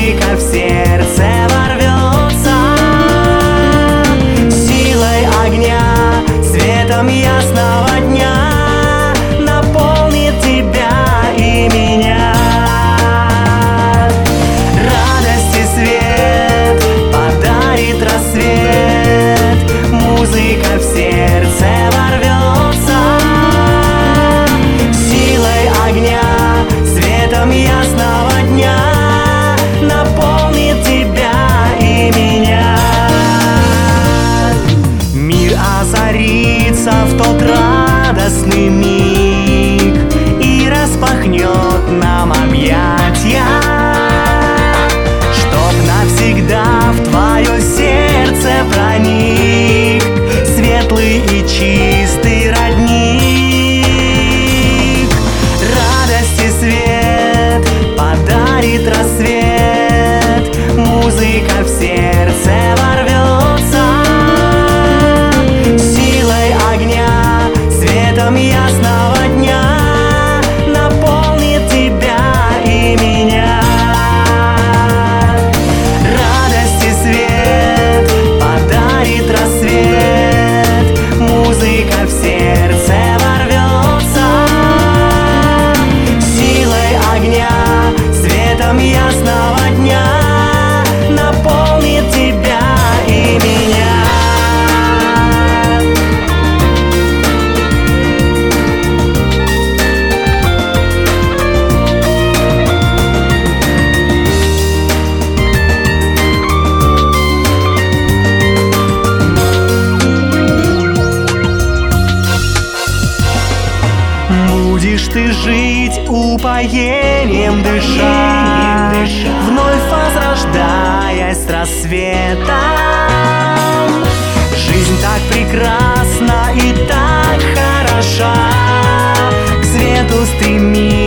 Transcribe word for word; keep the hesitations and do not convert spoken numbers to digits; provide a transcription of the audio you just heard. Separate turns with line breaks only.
Музыка в сердце ворвется силой огня, светом ясного дня наполнит тебя и меня. Радость и свет подарит рассвет. Музыка в сердце ворвется силой огня, светом ясного дня наполнит тебя и меня. Мир озарится в тот радостный миг и распахнет нам объятия, чтоб навсегда в твое сердце проник светлый и чистый родник. Радость и свет подарит рассвет. Музыка в сердце ворвется силой огня, светом ясного дня наполнит тебя и меня. Радость и свет подарит рассвет. Музыка в сердце ворвется силой огня, светом ясного дня наполнит тебя и меня. Будешь ты жить упоением дыша, вновь возрождаясь с рассветом. Жизнь так прекрасна и так хороша, к свету стремись.